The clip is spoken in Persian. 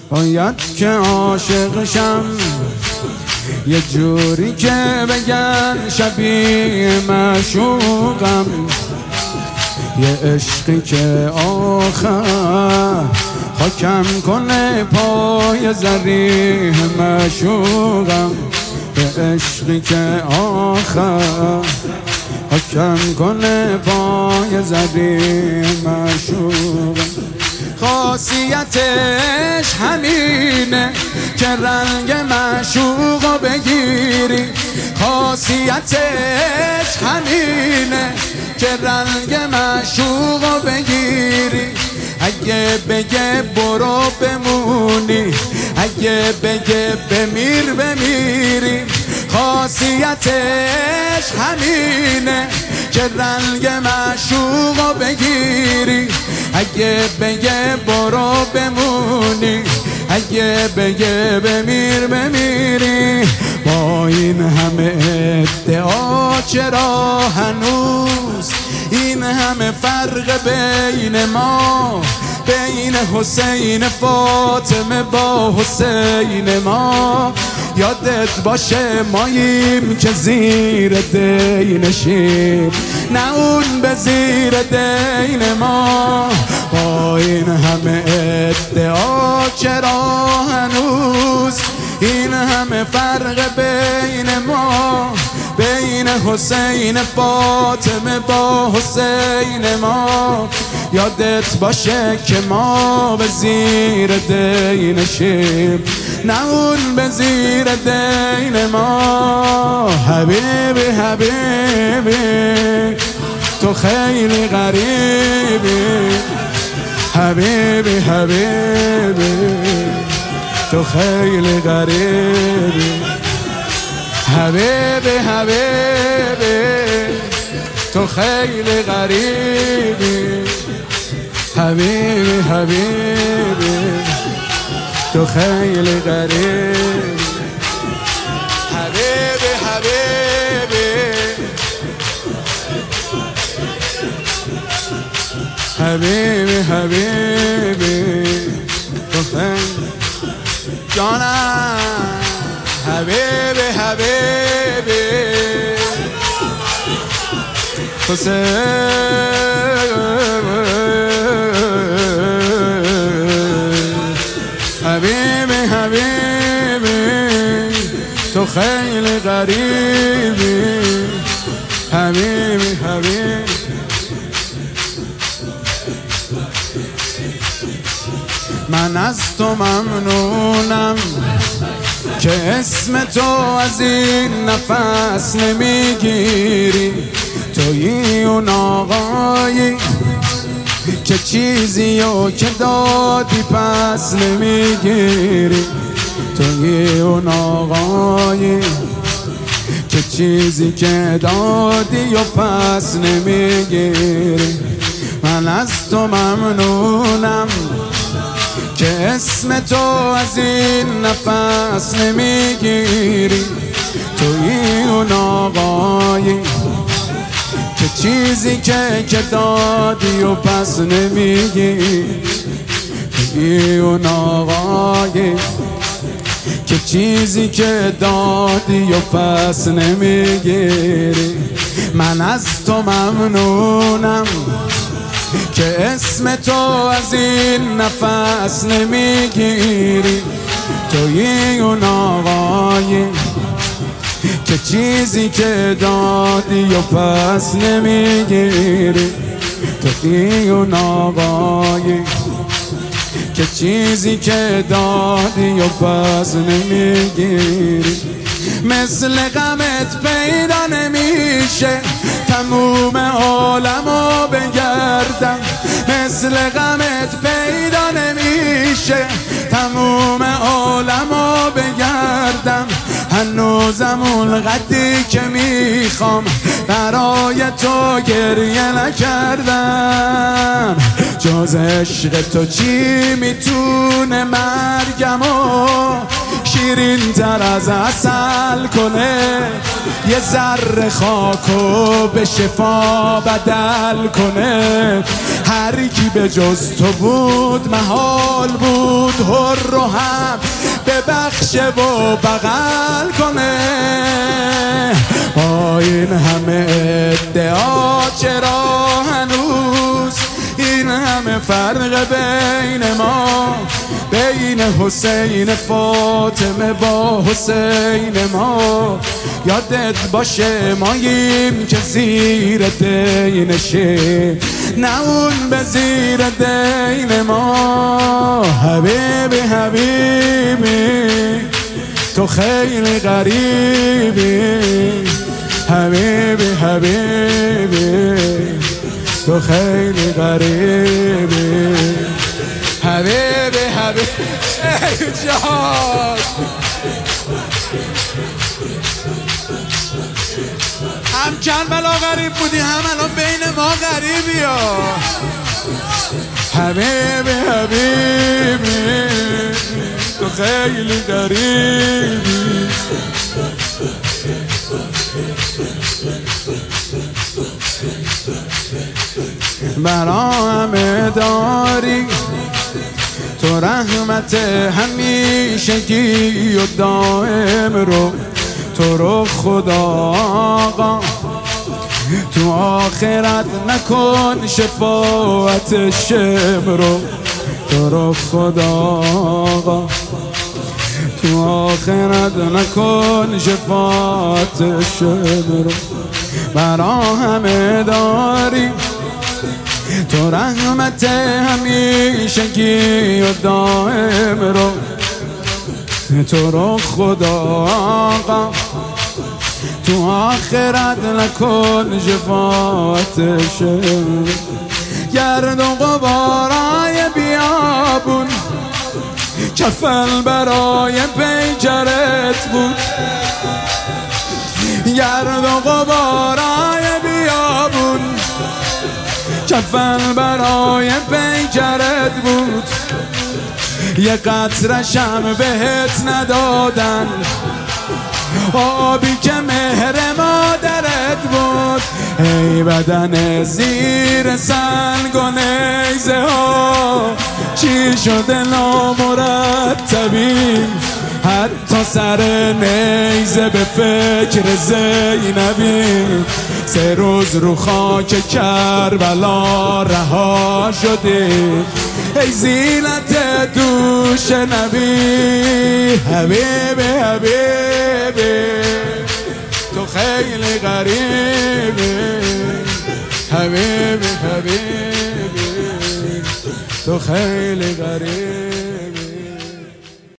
باید که عاشق شم یه جوری که بگن شبیه معشوقم، یه عشقی که آخر خاکم کنه پای زریح معشوقم، یه عشقی که آخر خاکم کنه پای زریح معشوقم. خاصیتش همینه که رنگ معشوقو بگیری، خاصیتش همینه که رنگ معشوقو بگیری. اگه بگه برو بمونی، اگه بگه بمیر بمیری. خاصیتش همینه که رنگ معشوقو بگیری، اگه بگه برو بمونی، اگه بگه بمیر بمیری. با این همه ادعا چرا هنوز این همه فرق بین ما، بین حسین فاطمه با حسین ما؟ یادت باشه ماییم که زیر دینشیم، نه اون به زیر دین ما. با این همه ادعا چرا هنوز این همه فرق بین ما، بین حسین فاطمه با حسین ما؟ یادت باشه که ما به زیر دینشیم، نه اون به زیر دین ما. حبیبی حبیبی تو خیلی غریبی، حبیبی حبیبی تو خیلی غریبی، حبیبی حبیبی تو خیلی غریبی، حبیبی حبیبی تو خیلی غریبی، حبیبی حبیبی حبیبی حبیبی تو خیلی جانم، حبیبی حبیبی حبیبی حبیبی تو خیلی غریبی، حبیبی حبیبی. من از تو ممنونم که اسم تو از این نفس نمیگیری، تویی اون آقایی که چیزیو که دادی پس نمیگیری، تویی اون آقایی که چیزی که دادی و پس نمیگیری. من از تو ممنونم که اسم تو از این نفس نمیگیری، تویی اون آقایی که چیزی که دادی و پس نمیگیری، تویی اون آقایی که چیزی که دادی و پس نمیگیری. من از تو ممنونم که اسم تو از این نفس نمیگیری، تویی اون آقایی که چیزی که دادی و پس نمیگیری، تویی اون آقایی که چیزی که دادی و پس نمیگیری. مثل غمت پیدا نمیشه تموم عالمو بگردم، مثل غمت پیدا نمیشه تموم عالمو بگردم. هنوزم اون قدری که میخوام برای تو گریه نکردم. جز عشق تو چی میتونه مرگمو شیرین تر از عسل کنه؟ یه ذره خاکو به شفا بدل کنه. هر کی به جز تو بود محال بود هر رو هم ببخشه و بغل کنه. با این همه ادعا چرا هنوز این همه فرق بین ما، بین حسین فاطمه با حسین ما؟ یادت باشه ماییم که زیر دینشه، نه اون به زیر دین ما. حبیبی حبیبی تو خیلی غریبی، حبیبی حبیبی تو خیلی غریبی، حبیبی حبیبی ای جان. هم کربلا غریب بودی هم الان بین ما غریبی ها. حبیبی حبیبی تو خیلی غریبی. برا همه داری تو رحمت همیشگی و دائم رو، تو رو خدا آقا تو آخرت نکن شفاعت شم رو، تو رو خدا آقا تو آخرت نکن شفاعت شم رو. برا همه داری تو رحمت همیشگی و دائم رو، تو رو خدا آقا تو آخرت نکن شفاعت شم. گرد و غبارای بیابون کفن برای پیکرت بود، گرد و غبارای بیابون کفن برای پیکرت بود. یه قطرشم بهت ندادن آبی که مهر مادرت بود. ای بدن زیر سنگ و نیزه ها چی شده نامرتبی، حتی سر نیزه به فکر زینبی. 3 روز رو خاک کربلا رها شدی ای زینت دوش نبی. حبیبی حبیبی تو خیلی غریبی، حبیبی حبیبی تو خیلی غریبی.